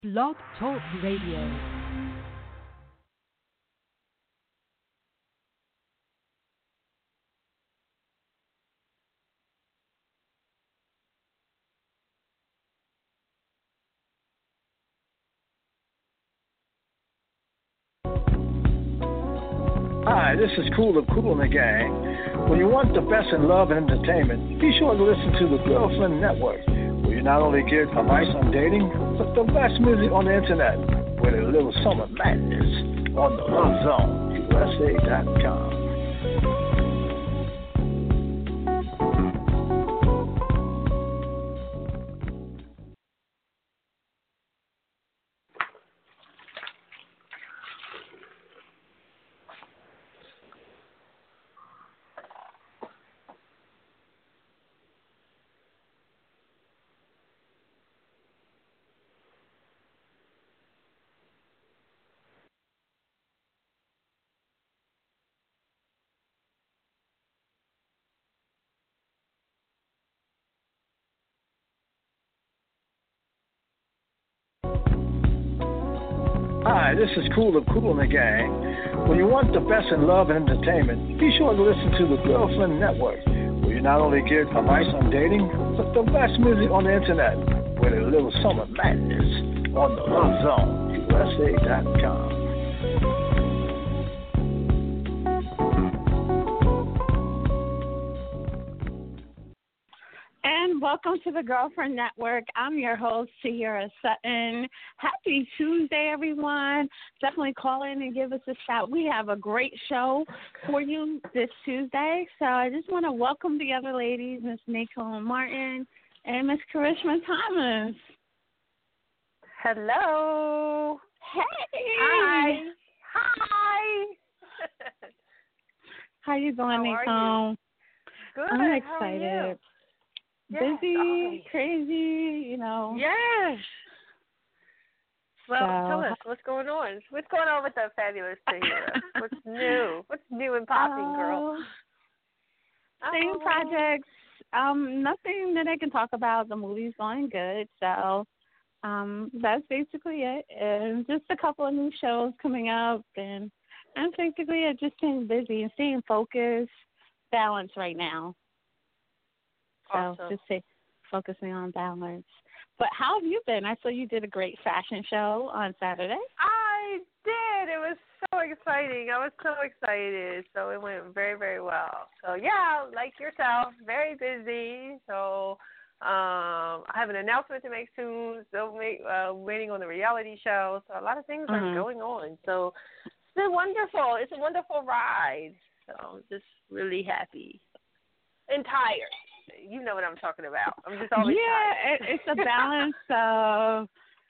Blog Talk Radio. Hi, this is Cool of Cool and the Gang. When you want the best in love and entertainment, be sure to listen to the Girlfriend Network, where you not only get advice on dating, but the best music on the internet, with a little summer madness on the Love Zone, USA.com. Hi, this is Cool of Cool and the Gang. When you want the best in love and entertainment, be sure to listen to the Girlfriend Network, where you not only get advice on dating, but the best music on the internet, with a little summer madness on the Love Zone, USA.com. And welcome to the Girlfriend Network. I'm your host, Sierra Sutton. Happy Tuesday, everyone. Definitely call in and give us a shout. We have a great show for you this Tuesday. So I just want to welcome the other ladies, Miss Nicole Martin and Miss Karishma Thomas. Hello. Hey. Hi. Hi. How you doing, Nicole? Good. I'm excited. Yes. Busy, crazy, you know. Yes. Well, So, tell us what's going on. What's going on with the fabulous Sierra? What's new? What's new and popping, girl? Same projects. Nothing that I can talk about. The movie's going good, so that's basically it. And just a couple of new shows coming up, and I'm basically just staying busy and staying focused, balanced right now. So Awesome. just focusing on balance. But how have you been? I saw you did a great fashion show on Saturday. I did. It was so exciting. I was so excited. So it went very, very well. So, yeah, like yourself, very busy. So I have an announcement to make soon. Still waiting on the reality show. So a lot of things are going on. So it's been wonderful. It's a wonderful ride. So I'm just really happy and tired. You know what I'm talking about. I'm just always tired. It's a balance of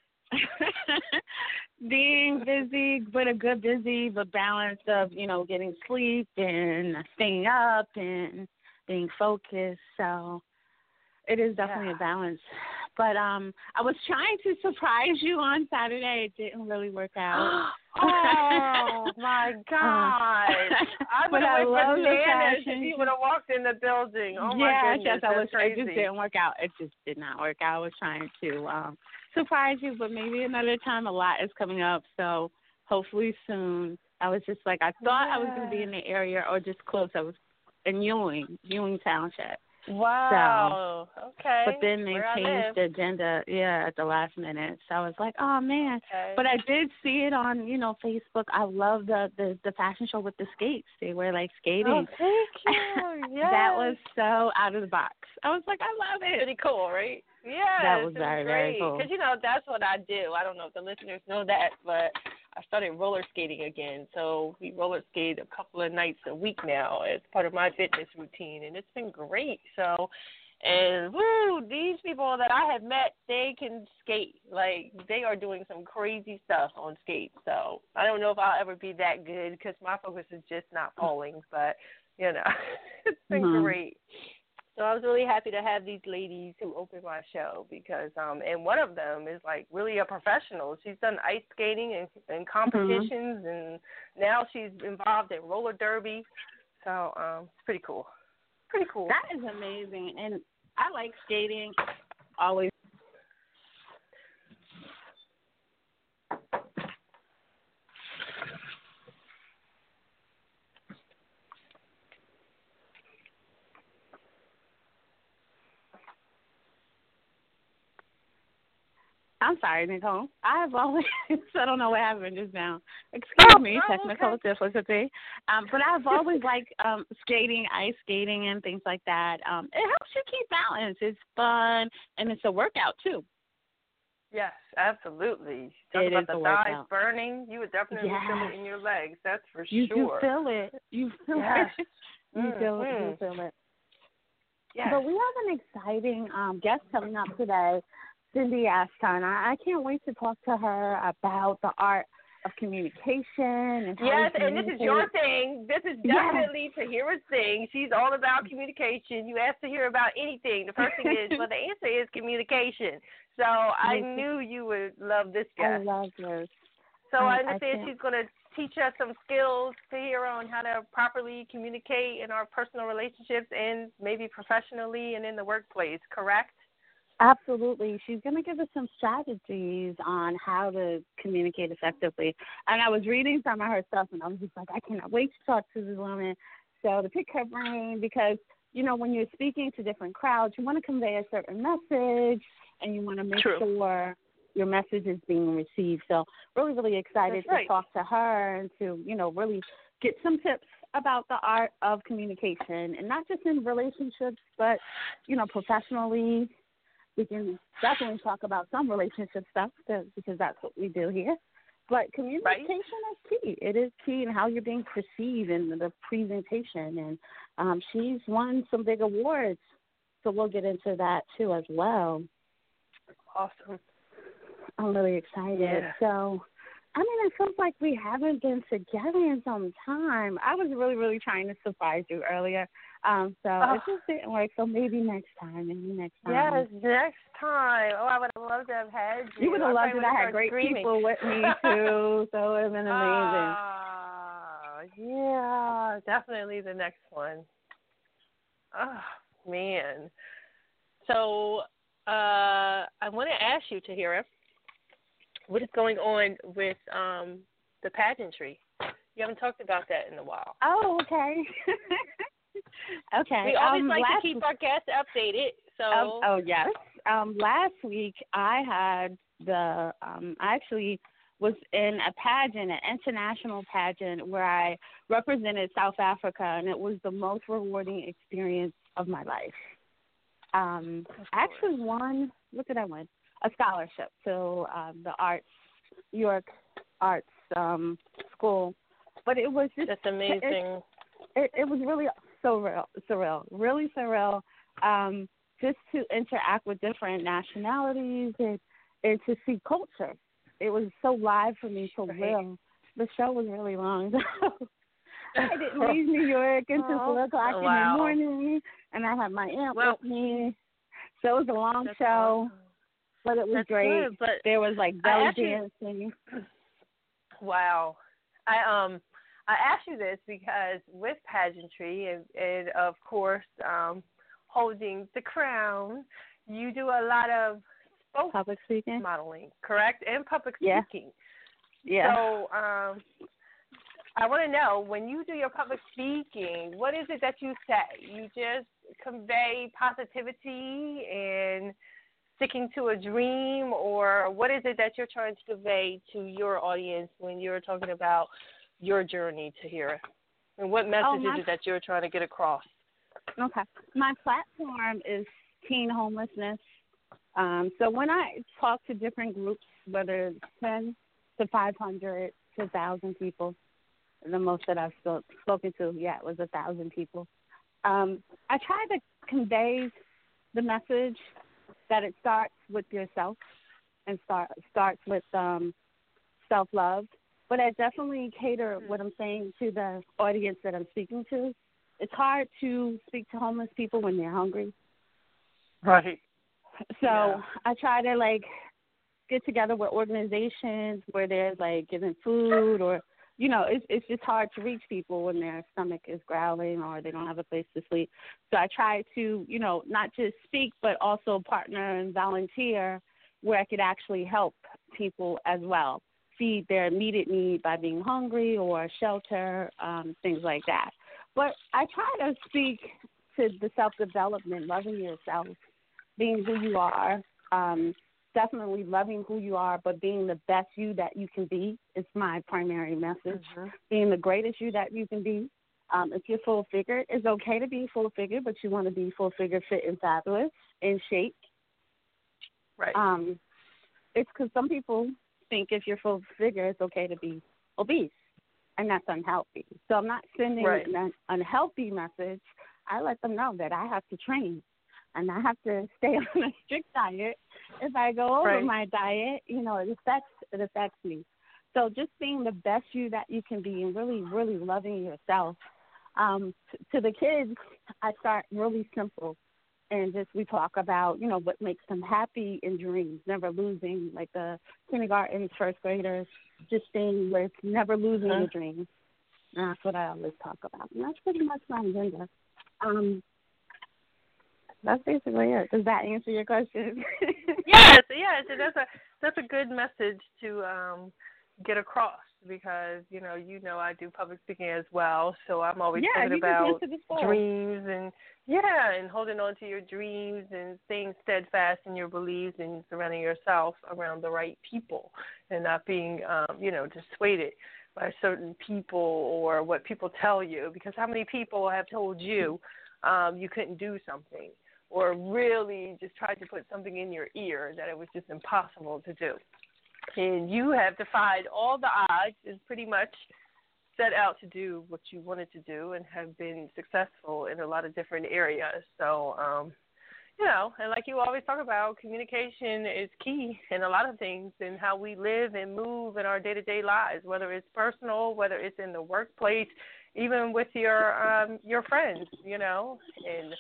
being busy, but a good busy, but balance of, you know, getting sleep and staying up and being focused. So it is definitely a balance. But I was trying to surprise you on Saturday. It didn't really work out. Oh, my gosh. I would have went bananas if you would have walked in the building. Oh, my goodness. That's crazy. It just didn't work out. It just did not work out. I was trying to surprise you, but maybe another time. A lot is coming up, so hopefully soon. I was just like, I thought I was going to be in the area or just close. I was in Ewing Township. Wow. So, okay. But then they changed the agenda, at the last minute. So I was like, oh, man. Okay. But I did see it on, Facebook. I love the fashion show with the skates. They were, like, skating. Oh, thank you. Yes. That was so out of the box. I was like, I love it. Pretty cool, right? Yeah. That was very, very cool. Because, that's what I do. I don't know if the listeners know that, but I started roller skating again. So we roller skate a couple of nights a week now as part of my fitness routine, and it's been great. So, and these people that I have met, they can skate. Like, they are doing some crazy stuff on skates. So I don't know if I'll ever be that good because my focus is just not falling, but, it's been great. So I was really happy to have these ladies who opened my show because, and one of them is like really a professional. She's done ice skating and competitions, and now she's involved in roller derby. So it's pretty cool. Pretty cool. That is amazing, and I like skating. Always I'm sorry, Nicole. I have always, I don't know what happened just now. Excuse me, technical difficulty. But I've always liked skating, ice skating, and things like that. It helps you keep balance. It's fun, and it's a workout, too. Yes, absolutely. Talk about the thighs burning. You would definitely feel it in your legs. That's for sure. You feel it. You feel it. You feel it. You feel it. Yes. But we have an exciting guest coming up today, Cindy Ashton. I can't wait to talk to her about the art of communication. And yes, and this is your thing. This is definitely Tahira's thing. She's all about communication. You ask Tahira about anything. The first thing is, well, the answer is communication. So I knew you would love this guest. I love this. So I understand she's going to teach us some skills, Tahira, on how to properly communicate in our personal relationships and maybe professionally and in the workplace, correct? Absolutely. She's going to give us some strategies on how to communicate effectively. And I was reading some of her stuff, and I was just like, I cannot wait to talk to this woman. So to pick her brain, because, you know, when you're speaking to different crowds, you want to convey a certain message, and you want to make sure your message is being received. So really, really excited to talk to her and to, you know, really get some tips about the art of communication, and not just in relationships, but, you know, professionally. We can definitely talk about some relationship stuff because that's what we do here. But communication is key. It is key in how you're being perceived in the presentation. And she's won some big awards, so we'll get into that, too, as well. Awesome. I'm really excited. Yeah. So, I mean, it feels like we haven't been together in some time. I was really, really trying to surprise you earlier. It just didn't work. So maybe next time. Yes, next time. Oh, I would have loved to have had you. You would have loved it. I had great people with me, too. So it would have been amazing. Yeah, definitely the next one. Oh, man. So I want to ask you, Tahira, what is going on with the pageantry? You haven't talked about that in a while. Oh, okay. Okay. We always like to keep our guests updated. So. Yes. Last week I had I actually was in a pageant, an international pageant, where I represented South Africa, and it was the most rewarding experience of my life. I actually won. What did I win? A scholarship to the York Arts School, but it was just that's amazing. It was really surreal, really surreal. Just to interact with different nationalities and to see culture. It was so live for me, so real. The show was really long. I didn't leave New York until 4 o'clock in the morning, and I had my aunt with me. So it was a long show, but it was great. Good, but there was like belly dancing. Wow. I asked you this because with pageantry and of course holding the crown, you do a lot of public speaking, modeling, correct? And public speaking. Yeah. So I want to know, when you do your public speaking, what is it that you say? You just convey positivity and sticking to a dream, or what is it that you're trying to convey to your audience when you're talking about your journey, Tahira? And what message is it that you're trying to get across? Okay. My platform is teen homelessness. So when I talk to different groups, whether it's 10 to 500 to 1,000 people, the most that I've spoken to, was 1,000 people. I try to convey the message that it starts with yourself and starts with self-love. But I definitely cater what I'm saying to the audience that I'm speaking to. It's hard to speak to homeless people when they're hungry. Right. So I try to, get together with organizations where there's, giving food or, it's just hard to reach people when their stomach is growling or they don't have a place to sleep. So I try to, not just speak but also partner and volunteer where I could actually help people as well, feed their immediate need by being hungry or shelter, things like that. But I try to speak to the self-development, loving yourself, being who you are, definitely loving who you are, but being the best you that you can be is my primary message. Being the greatest you that you can be. If you're full figured, it's okay to be full figured, but you want to be full figured, fit, and fabulous, in shape. Right. It's because some people think if you're full figure, it's okay to be obese, and that's unhealthy. So I'm not sending an unhealthy message. I let them know that I have to train, and I have to stay on a strict diet. If I go over my diet, you know, it affects me. So just being the best you that you can be and really, really loving yourself. To the kids, I start really simple. And just we talk about, you know, what makes them happy in dreams, never losing, like the kindergarten, first graders, just staying with never losing your dreams. And that's what I always talk about. And that's pretty much my agenda. That's basically it. Does that answer your question? Yes. And that's a good message to get across, because you know I do public speaking as well, so I'm always thinking about dreams and holding on to your dreams and staying steadfast in your beliefs and surrounding yourself around the right people and not being dissuaded by certain people or what people tell you, because how many people have told you you couldn't do something, or really just tried to put something in your ear that it was just impossible to do. And you have defied all the odds and pretty much set out to do what you wanted to do and have been successful in a lot of different areas. So, and like you always talk about, communication is key in a lot of things in how we live and move in our day-to-day lives, whether it's personal, whether it's in the workplace, even with your friends, and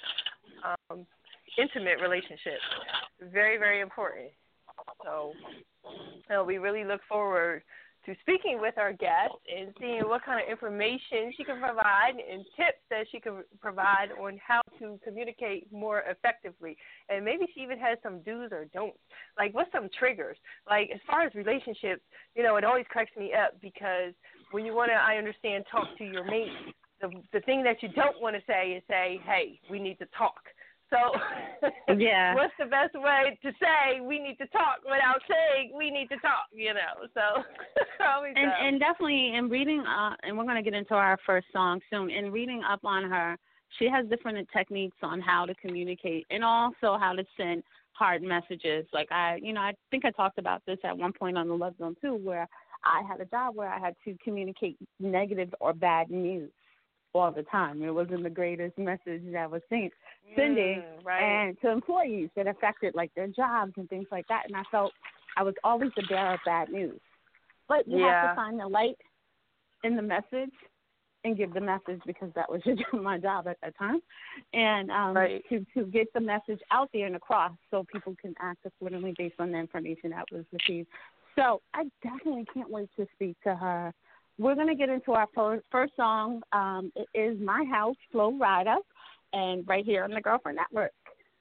intimate relationships. Very, very important. So we really look forward to speaking with our guest and seeing what kind of information she can provide and tips that she can provide on how to communicate more effectively. And maybe she even has some do's or don'ts. Like, what's some triggers? Like, as far as relationships, it always cracks me up, because when you want to, I understand, talk to your mate, the thing that you don't want to say is say, hey, we need to talk. So what's the best way to say we need to talk without saying we need to talk, So and definitely in reading, and we're going to get into our first song soon, in reading up on her, she has different techniques on how to communicate and also how to send hard messages. Like I think I talked about this at one point on the Love Zone too, where I had a job where I had to communicate negative or bad news all the time. It wasn't the greatest message that I was sending and to employees that affected like their jobs and things like that. And I felt I was always the bearer of bad news. But you have to find the light in the message and give the message, because that was my job at that time. And to get the message out there and across so people can act accordingly based on the information that was received. So I definitely can't wait to speak to her. We're going to get into our first song. It is My House, Flo Rida, and right here on the Girlfriend Network.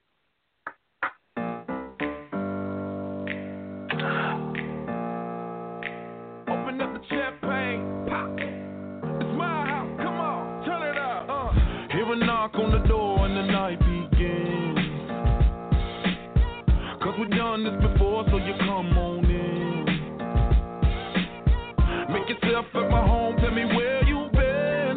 Open up the champagne, pop. It's my house, come on, turn it up. Hear a knock on the door and the night begins. 'Cause we've done this before, so you come on in. Make yourself at my home, tell me where you've been.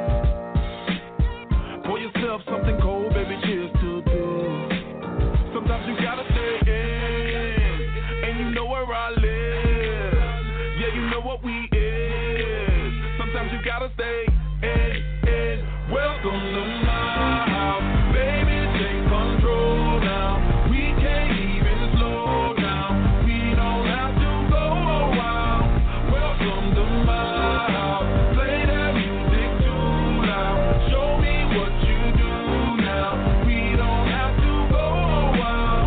Pour yourself something cold, baby, cheers to this. Sometimes you gotta stay in, and you know where I live. Yeah, you know what we is. Sometimes you gotta stay in. Welcome to my house, baby, take control now. We can't even slow down. We don't have to go a while. Welcome to my house. Play that music too loud. Show me what you do now. We don't have to go a while.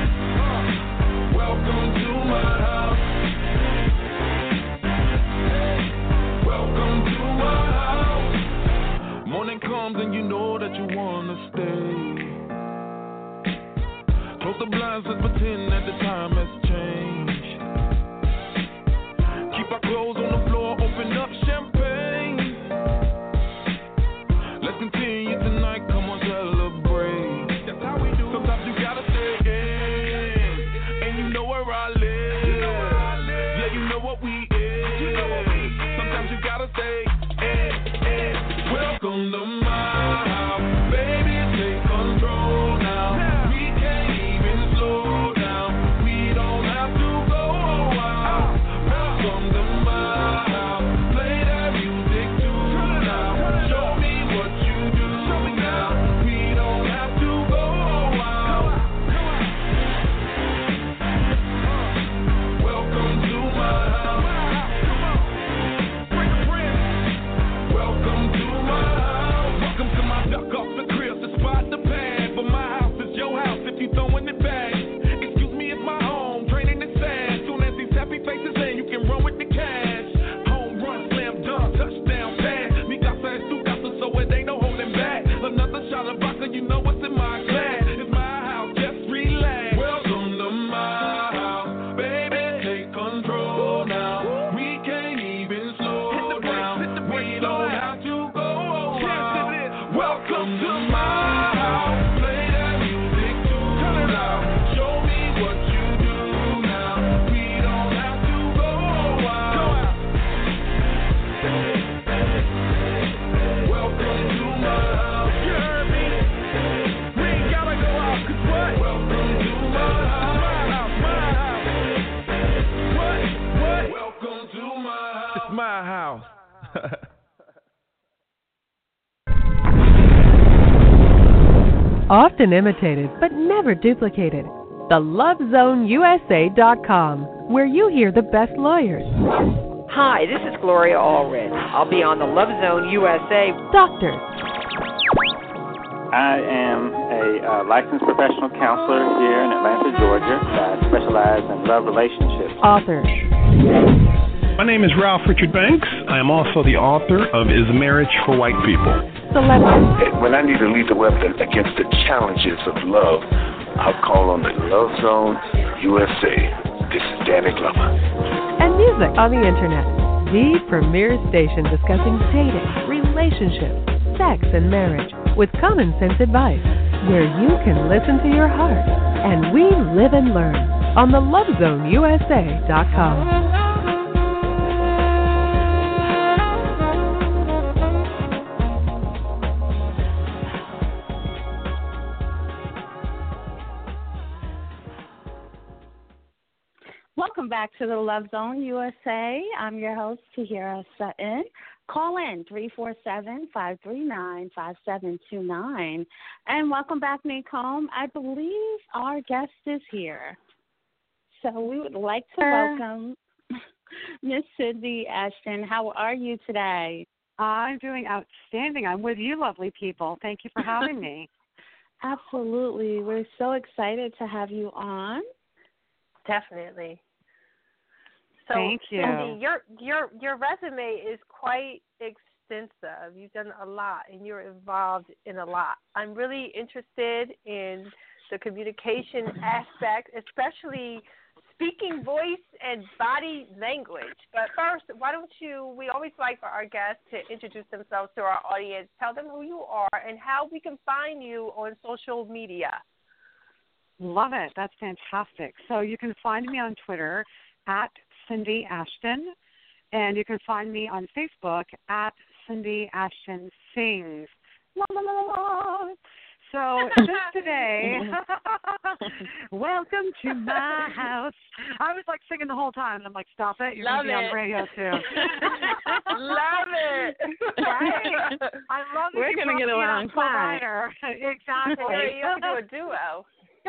Welcome to my house. Often imitated, but never duplicated. TheLoveZoneUSA.com, where you hear the best lawyers, Hi, this is Gloria Allred. I'll be on the Love Zone USA. doctors, I am a licensed professional counselor here in Atlanta, Georgia. I specialize in love relationships. authors, My name is Ralph Richard Banks. I am also the author of Is Marriage for White People? celebrities, When I need to lead the weapon against the challenges of love, I'll call on the Love Zone USA. This is Danny Glover. and music on the Internet. The premier station discussing dating, relationships, sex, and marriage with common sense advice, where you can listen to your heart. And we live and learn on the LoveZoneUSA.com. Welcome back to the Love Zone USA. I'm your host, Tahira Sutton. Call in 347-539-5729. And welcome back, Nicole. I believe our guest is here. So we would like to welcome Miss Cindy Ashton. How are you today? I'm doing outstanding. I'm with you, lovely people. Thank you for having me. Absolutely. We're so excited to have you on. Definitely. So, Thank you. Cindy, your resume is quite extensive. You've done a lot, and you're involved in a lot. I'm really interested in the communication aspect, especially speaking voice and body language. But first, why don't we always like for our guests to introduce themselves to our audience. Tell them who you are and how we can find you on social media. Love it. That's fantastic. So you can find me on Twitter at Cindy Ashton, and you can find me on Facebook at Cindy Ashton Sings. La, la, la, la. So just today, welcome to my house. I was like singing the whole time, and I'm like, stop it. You're going to be on the radio soon. Love it. Right? I love that. We're going to get along fine. Exactly. You have to do a duo.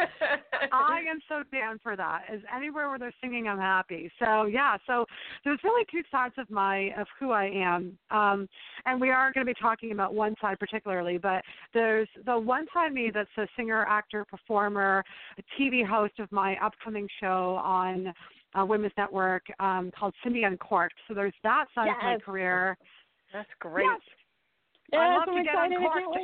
I am so down for that. As anywhere where they're singing, I'm happy. So yeah, so there's really two sides of who I am, and we are going to be talking about one side particularly. But there's the one side of me that's a singer, actor, performer, a TV host of my upcoming show on Women's Network called Cindy Uncorked. So there's that side of my career. That's great. Yes. I love to get uncorked.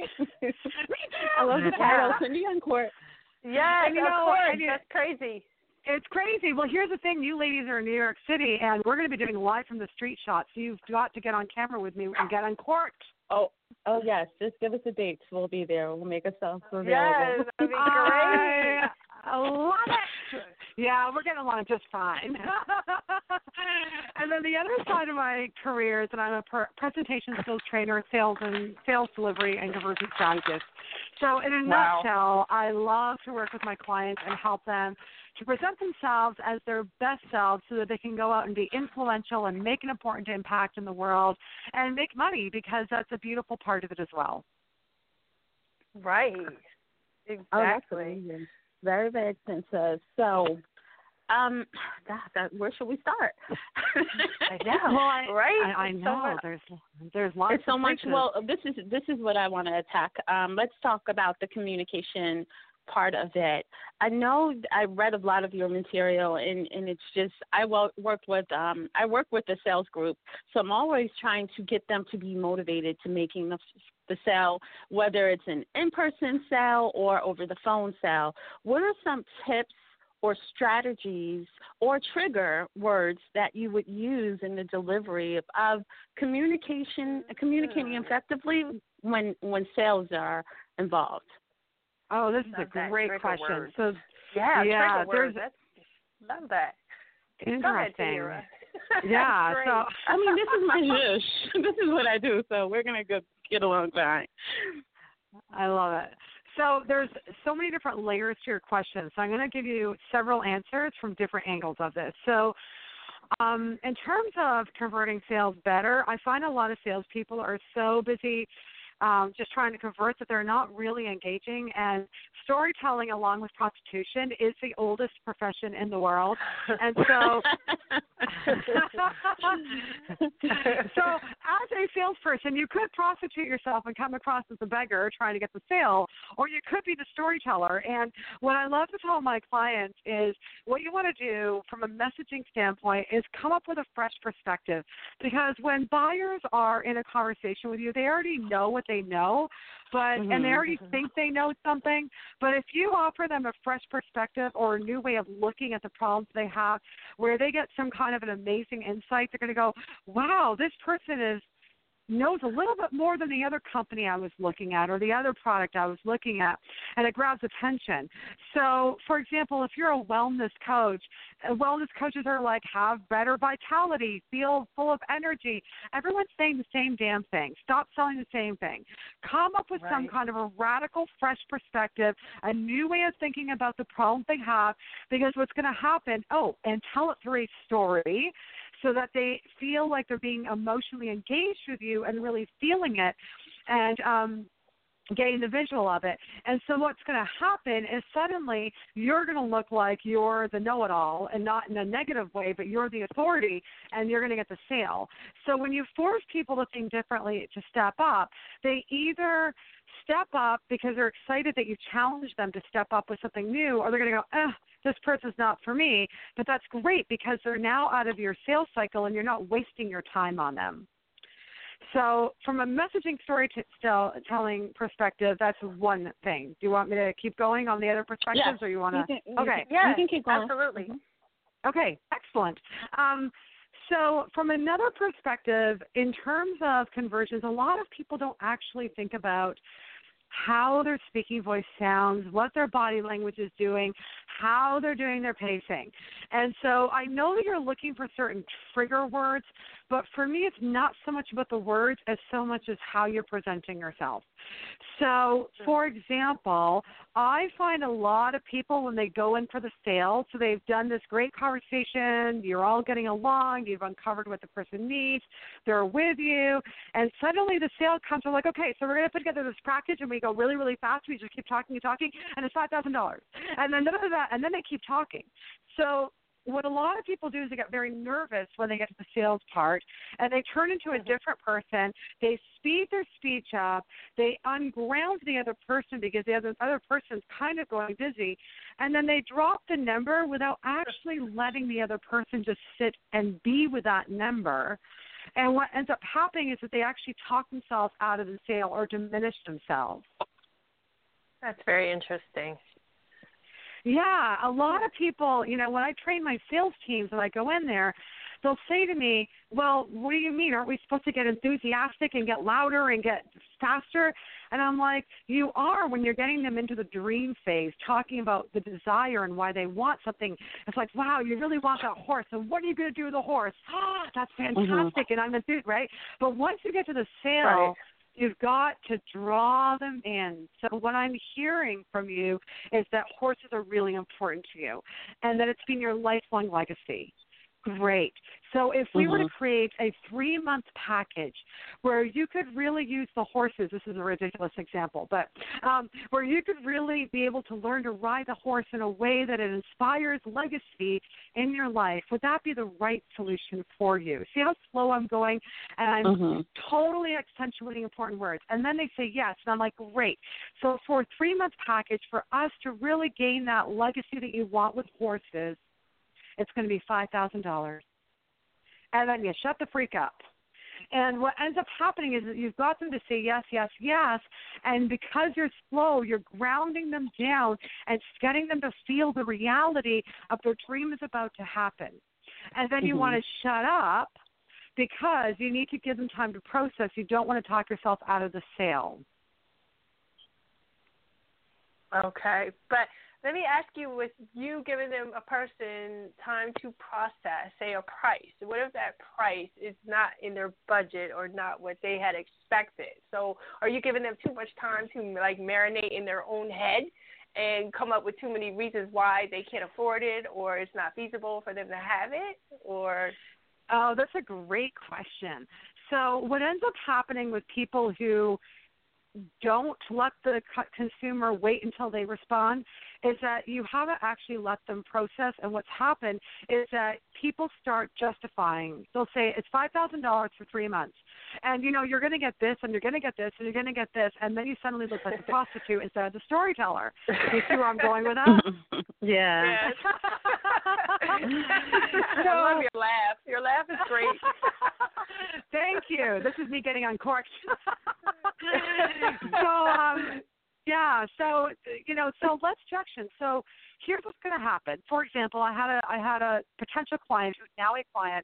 I love the title, Cindy Uncorked. Yes, and, of course. That's crazy. It's crazy. Well, here's the thing. You ladies are in New York City, and we're going to be doing live from the street shots. So you've got to get on camera with me and get uncorked. Oh, yes. Just give us a date. We'll be there. We'll make ourselves available. Yes, that'd be great. I love it. Yeah, we're getting along just fine. And then the other side of my career is that I'm a presentation skills trainer, sales delivery, and conversion strategist. So in a nutshell, I love to work with my clients and help them to present themselves as their best selves so that they can go out and be influential and make an important impact in the world and make money, because that's a beautiful part of it as well. Right. Exactly. Oh, very, very expensive. So, where should we start? I know, right? I know. There's lots. There's so of much. places. Well, this is what I want to attack. Let's talk about the communication part of it. I know I read a lot of your material, and it's just I work with the sales group, so I'm always trying to get them to be motivated to making the sale, whether it's an in-person sale or over the phone sale. What are some tips or strategies or trigger words that you would use in the delivery of communicating effectively when sales are involved? Oh, this is a great question. Word. So, yeah, there's love that. Interesting. Ahead, yeah. So, I mean, this is my niche. This is what I do. So we're gonna get along fine. I love it. So there's so many different layers to your question. So I'm going to give you several answers from different angles of this. So In terms of converting sales better, I find a lot of salespeople are so busy just trying to convert that they're not really engaging. And storytelling, along with prostitution, is the oldest profession in the world. And so, so as a salesperson, you could prostitute yourself and come across as a beggar trying to get the sale, or you could be the storyteller. And what I love to tell my clients is what you want to do from a messaging standpoint is come up with a fresh perspective, because when buyers are in a conversation with you, they already know what they know, but and they already think they know something. But if you offer them a fresh perspective or a new way of looking at the problems they have, where they get some kind of an amazing insight, they're going to go, wow, this person knows a little bit more than the other company I was looking at or the other product I was looking at, and it grabs attention. So, for example, if you're a wellness coach, wellness coaches are like, have better vitality, feel full of energy. Everyone's saying the same damn thing. Stop selling the same thing. Come up with some kind of a radical, fresh perspective, a new way of thinking about the problem they have, because what's going to happen, and tell it through a story, so that they feel like they're being emotionally engaged with you and really feeling it and getting the visual of it. And so what's going to happen is suddenly you're going to look like you're the know-it-all, and not in a negative way, but you're the authority, and you're going to get the sale. So when you force people to think differently, to step up, they either step up because they're excited that you challenge them to step up with something new, or they're going to go, this person's not for me. But that's great, because they're now out of your sales cycle and you're not wasting your time on them. So from a messaging storytelling perspective, that's one thing. Do you want me to keep going on the other perspectives, or you want to? Okay. Yeah, you can keep going. Absolutely. Okay, excellent. So from another perspective, in terms of conversions, a lot of people don't actually think about how their speaking voice sounds, what their body language is doing, how they're doing their pacing. And so I know that you're looking for certain trigger words, but for me it's not so much about the words as so much as how you're presenting yourself. So, for example, I find a lot of people when they go in for the sale, so they've done this great conversation, you're all getting along, you've uncovered what the person needs, they're with you, and suddenly the sale comes, they're like, okay, so we're going to put together this package, and we go really, really fast, we just keep talking and talking, and it's $5,000. And then and then they keep talking. So what a lot of people do is they get very nervous when they get to the sales part, and they turn into a different person. They speed their speech up. They unground the other person because the other person's kind of going busy, and then they drop the number without actually letting the other person just sit and be with that number. And what ends up happening is that they actually talk themselves out of the sale or diminish themselves. That's very interesting. Yeah, a lot of people, when I train my sales teams and I go in there, they'll say to me, well, what do you mean? Aren't we supposed to get enthusiastic and get louder and get faster? And I'm like, you are when you're getting them into the dream phase, talking about the desire and why they want something. It's like, wow, you really want that horse. And what are you going to do with the horse? That's fantastic. And I'm enthused, right? But once you get to the sale, you've got to draw them in. So what I'm hearing from you is that horses are really important to you and that it's been your lifelong legacy. Great. So if we were to create a 3-month package where you could really use the horses, this is a ridiculous example, but where you could really be able to learn to ride the horse in a way that it inspires legacy in your life, would that be the right solution for you? See how slow I'm going? And I'm totally accentuating important words. And then they say yes, and I'm like, great. So for a 3-month package, for us to really gain that legacy that you want with horses, it's going to be $5,000. And then you shut the freak up. And what ends up happening is that you've got them to say yes, yes, yes. And because you're slow, you're grounding them down and getting them to feel the reality of their dream is about to happen. And then you want to shut up because you need to give them time to process. You don't want to talk yourself out of the sale. Okay. But let me ask you, with you giving them a person time to process, say a price, what if that price is not in their budget or not what they had expected? So are you giving them too much time to marinate in their own head and come up with too many reasons why they can't afford it or it's not feasible for them to have it? Or Oh, that's a great question. So what ends up happening with people who don't let the consumer wait until they respond is that you haven't actually let them process. And what's happened is that people start justifying. They'll say it's $5,000 for 3 months. And, you know, you're going to get this and you're going to get this and you're going to get this. And then you suddenly look like a prostitute instead of the storyteller. You see where I'm going with that? Yeah. Yes. I love your laugh. Your laugh is great. Thank you. This is me getting uncorked. So less objection. So here's what's going to happen. For example, I had a potential client who's now a client,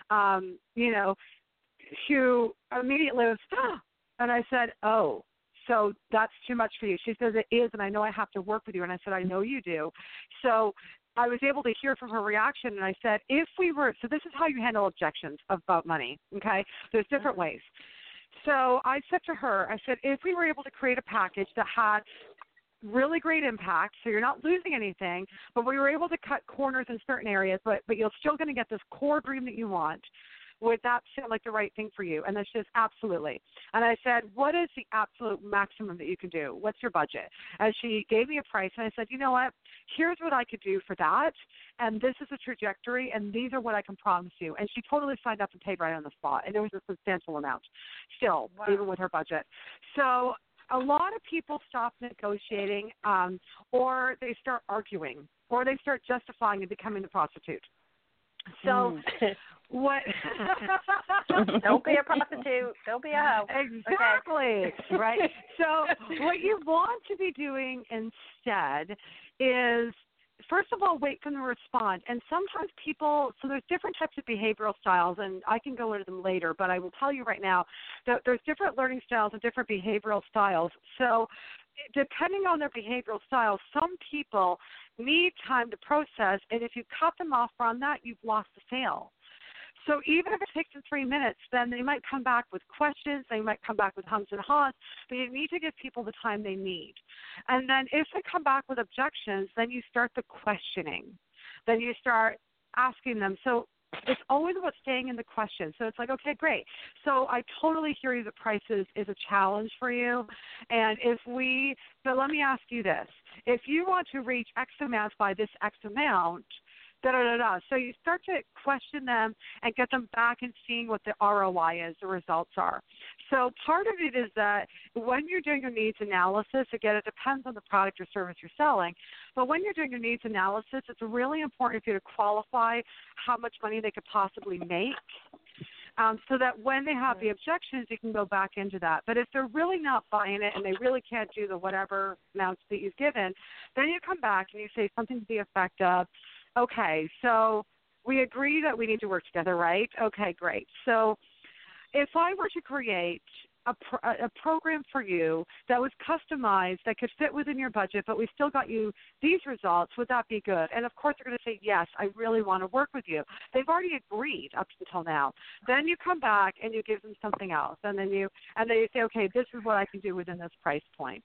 who immediately was, and I said, oh, so that's too much for you. She says it is, and I know I have to work with you. And I said, I know you do. So I was able to hear from her reaction, and I said, so this is how you handle objections about money, okay? There's different ways. So I said to her, I said, if we were able to create a package that had really great impact, so you're not losing anything, but we were able to cut corners in certain areas, but you're still going to get this core dream that you want, would that sound like the right thing for you? And then she says, absolutely. And I said, what is the absolute maximum that you can do? What's your budget? And she gave me a price, and I said, you know what? Here's what I could do for that, and this is a trajectory, and these are what I can promise you. And she totally signed up and paid right on the spot, and it was a substantial amount still, even with her budget. So a lot of people stop negotiating, or they start arguing, or they start justifying and becoming the prostitute. So what? Don't be a prostitute. Don't be a hoe. Exactly. Okay. Right. So what you want to be doing instead is, first of all, wait for them to respond. And sometimes people, so there's different types of behavioral styles, and I can go into them later, but I will tell you right now that there's different learning styles and different behavioral styles. So depending on their behavioral styles, some people need time to process, and if you cut them off from that, you've lost the sale. So even if it takes them 3 minutes, then they might come back with questions, they might come back with hums and haws, but you need to give people the time they need. And then if they come back with objections, then you start the questioning. Then you start asking them. So it's always about staying in the question. So it's like, okay, great. So I totally hear you, the price is a challenge for you. And but let me ask you this. If you want to reach X amount by this X amount, So you start to question them and get them back and seeing what the ROI is, the results are. So part of it is that when you're doing your needs analysis, again, it depends on the product or service you're selling, but when you're doing your needs analysis, it's really important for you to qualify how much money they could possibly make. So that when they have the objections, you can go back into that. But if they're really not buying it and they really can't do the whatever amounts that you've given, then you come back and you say something to the effect of, okay, so we agree that we need to work together, right? Okay, great. So if I were to create a program for you that was customized, that could fit within your budget, but we still got you these results, would that be good? And, of course, they're going to say, yes, I really want to work with you. They've already agreed up until now. Then you come back and you give them something else, and then you say, okay, this is what I can do within this price point.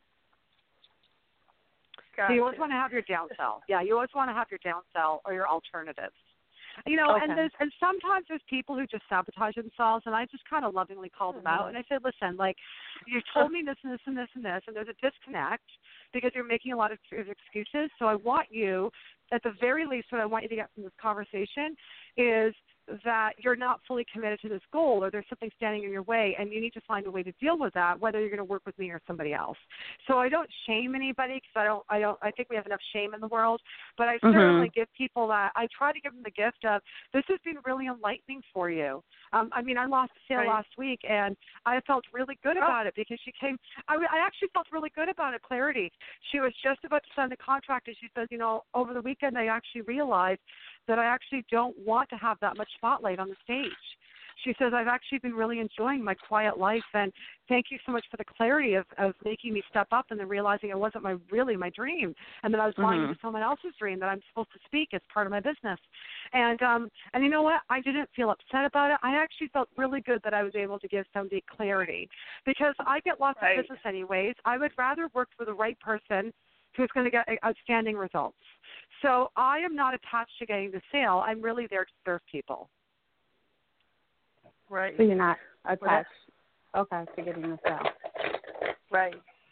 Gotcha. So you always want to have your downsell. Yeah, you always want to have your downsell or your alternatives. You know, okay. and sometimes there's people who just sabotage themselves, and I just kind of lovingly call them out. And I say, listen, like, you told me this and this and this and this, and there's a disconnect because you're making a lot of excuses. So I want you, at the very least, what I want you to get from this conversation is that you're not fully committed to this goal, or there's something standing in your way, and you need to find a way to deal with that, whether you're going to work with me or somebody else. So I don't shame anybody, because I think we have enough shame in the world, but I certainly give people that. I try to give them the gift of, this has been really enlightening for you. I mean, I lost a sale last week, and I felt really good about it because she came. I actually felt really good about it, Clarity. She was just about to sign the contract, and she says, you know, over the weekend I actually realized that I actually don't want to have that much spotlight on the stage. She says, I've actually been really enjoying my quiet life, and thank you so much for the clarity of making me step up and then realizing it wasn't really my dream, and that I was buying into someone else's dream, that I'm supposed to speak as part of my business. And you know what? I didn't feel upset about it. I actually felt really good that I was able to give somebody clarity, because I get lots of business anyways. I would rather work for the right person who's going to get outstanding results. So I am not attached to getting the sale. I'm really there to serve people. Right. So you're not attached, to getting the sale. Right.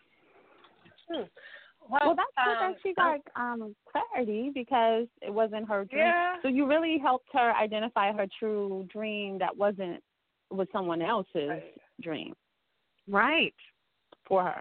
Well, that's good that she got clarity because it wasn't her dream. Yeah. So you really helped her identify her true dream that was someone else's dream. Right. For her.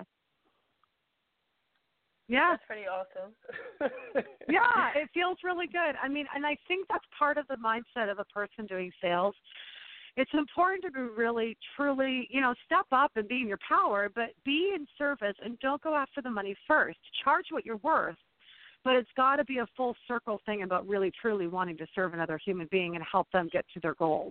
Yeah. That's pretty awesome. Yeah, it feels really good. I mean, and I think that's part of the mindset of a person doing sales. It's important to be really, truly, step up and be in your power, but be in service and don't go after the money first. Charge what you're worth, but it's got to be a full circle thing about really, truly wanting to serve another human being and help them get to their goals.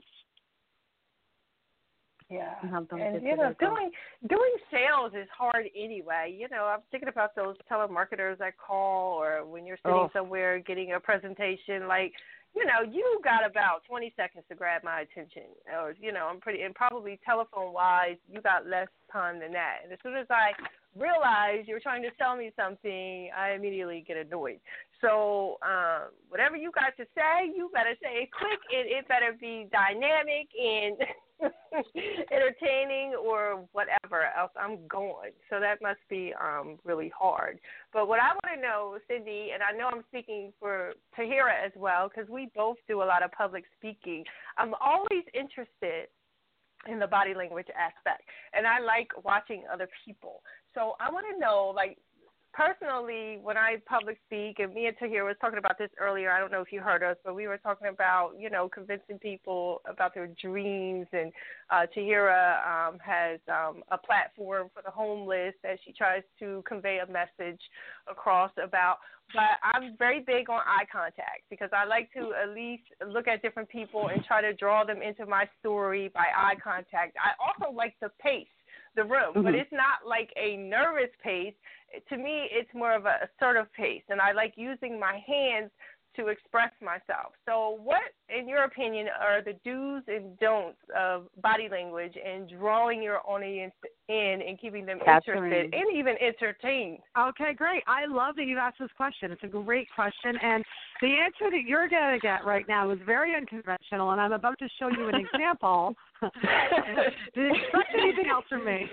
Yeah, and doing sales is hard anyway. I'm thinking about those telemarketers that call, or when you're sitting somewhere getting a presentation, like, you got about 20 seconds to grab my attention, or and probably telephone-wise, you got less time than that. And as soon as I realize you're trying to sell me something, I immediately get annoyed. So whatever you got to say, you better say it quick, and it better be dynamic and entertaining or whatever, else I'm gone. So that must be really hard. But what I want to know, Cindy, and I know I'm speaking for Tahira as well, because we both do a lot of public speaking, I'm always interested in the body language aspect, and I like watching other people. So I want to know, like, personally, when I public speak, and me and Tahira was talking about this earlier, I don't know if you heard us, but we were talking about, convincing people about their dreams, and Tahira has a platform for the homeless that she tries to convey a message across about. But I'm very big on eye contact because I like to at least look at different people and try to draw them into my story by eye contact. I also like to pace the room, but it's not like a nervous pace. To me, it's more of a assertive pace, and I like using my hands to express myself. So what, in your opinion, are the do's and don'ts of body language and drawing your audience in and keeping them interested and even entertained? Okay, great. I love that you asked this question. It's a great question, and the answer that you're going to get right now is very unconventional, and I'm about to show you an example. Didn't expect anything else from me.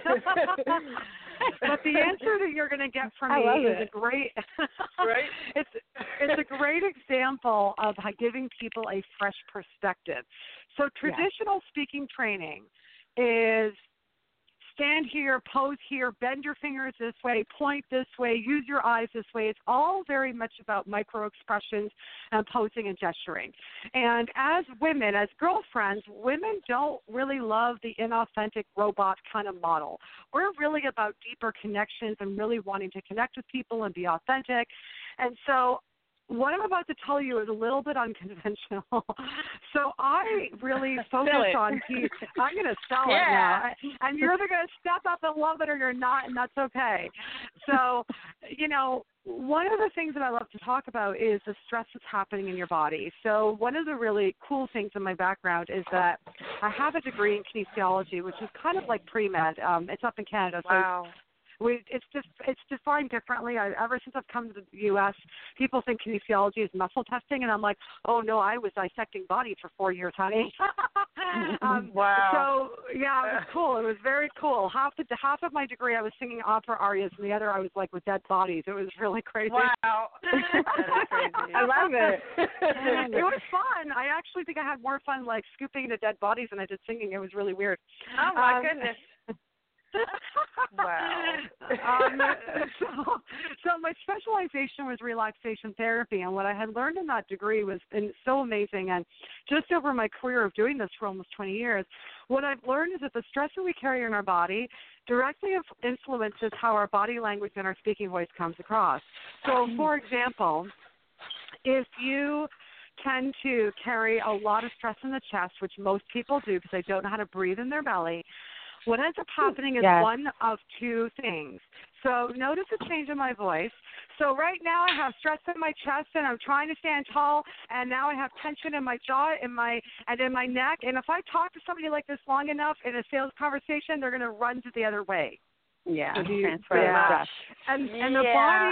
But the answer that you're going to get from me is a great, right? It's a great example of giving people a fresh perspective. So traditional speaking training is stand here, pose here, bend your fingers this way, point this way, use your eyes this way. It's all very much about micro expressions and posing and gesturing. And as women, as girlfriends, women don't really love the inauthentic robot kind of model. We're really about deeper connections and really wanting to connect with people and be authentic. And so what I'm about to tell you is a little bit unconventional. So I really focus on I'm going to sell it now. And you're either going to step up and love it or you're not, and that's okay. So, one of the things that I love to talk about is the stress that's happening in your body. So one of the really cool things in my background is that I have a degree in kinesiology, which is kind of like pre-med. It's up in Canada. So wow. It's defined differently. Ever since I've come to the U.S., people think kinesiology is muscle testing, and I'm like, oh, no, I was dissecting bodies for 4 years, honey. Wow. So, yeah, it was cool. It was very cool. Half of my degree, I was singing opera arias, and the other I was, like, with dead bodies. It was really crazy. Wow. That is crazy. I love it. It was fun. I actually think I had more fun, like, scooping into dead bodies than I did singing. It was really weird. Oh, my goodness. Wow. So my specialization was relaxation therapy, and what I had learned in that degree was so amazing. And just over my career of doing this for almost 20 years, what I've learned is that the stress that we carry in our body directly influences how our body language and our speaking voice comes across. So, for example, if you tend to carry a lot of stress in the chest, which most people do because they don't know how to breathe in their belly, what ends up happening is one of two things. So notice a change in my voice. So right now I have stress in my chest and I'm trying to stand tall, and now I have tension in my jaw and in my neck. And if I talk to somebody like this long enough in a sales conversation, they're going to run to the other way. Yeah. So and the body.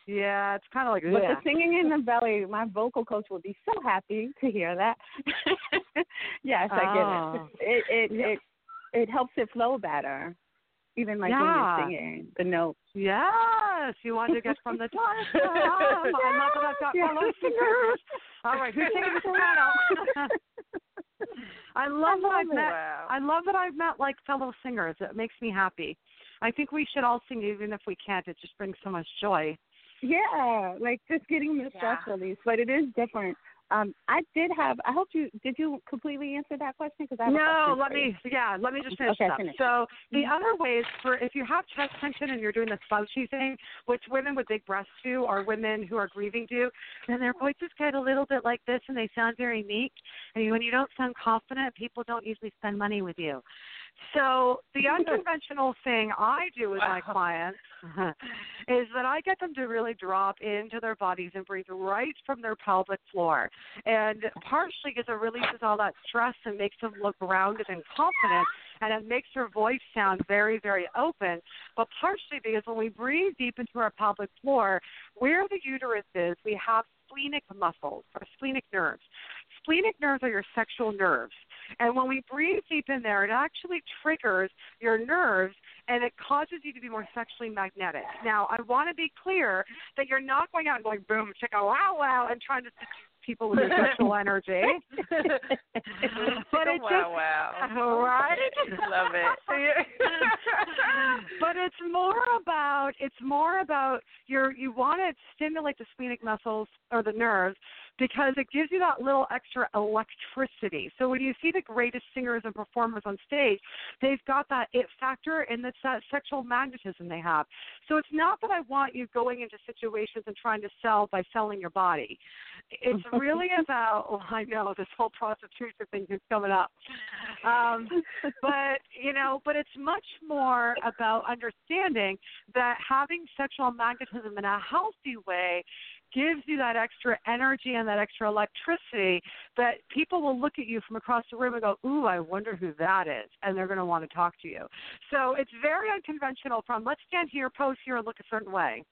Yeah, it's kind of like. But the singing in the belly, my vocal coach would be so happy to hear that. Yes, I get it. It helps it flow better. Even like when you're singing the notes. Yes, you want to get from the diaphragm. I love that I've got fellow singers. All right, who's singing the soprano? I love that I've met like fellow singers. It makes me happy. I think we should all sing, even if we can't. It just brings so much joy. Yeah, like just getting the stress release, but it is different. Did you completely answer that question? Because let me just finish up. So the other ways if you have chest tension and you're doing the slouchy thing, which women with big breasts do, or women who are grieving do, then their voices get a little bit like this and they sound very meek. And when you don't sound confident, people don't usually spend money with you. So the unconventional thing I do with my clients is that I get them to really drop into their bodies and breathe right from their pelvic floor. And partially because it releases all that stress and makes them look grounded and confident, and it makes their voice sound very, very open. But partially because when we breathe deep into our pelvic floor, where the uterus is, we have splenic muscles or splenic nerves. Splenic nerves are your sexual nerves. And when we breathe deep in there, it actually triggers your nerves and it causes you to be more sexually magnetic. Now, I want to be clear that you're not going out and going boom, chicka, wow, wow, and trying to seduce people with your sexual energy. But it's wow. Right? Love it. But it's more about you want to stimulate the splenic muscles or the nerves because it gives you that little extra electricity. So when you see the greatest singers and performers on stage, they've got that it factor and it's that sexual magnetism they have. So it's not that I want you going into situations and trying to sell by selling your body. It's really about, I know this whole prostitution thing is coming up. But it's much more about understanding that having sexual magnetism in a healthy way gives you that extra energy and that extra electricity that people will look at you from across the room and go, ooh, I wonder who that is, and they're going to want to talk to you. So it's very unconventional from let's stand here, pose here, and look a certain way.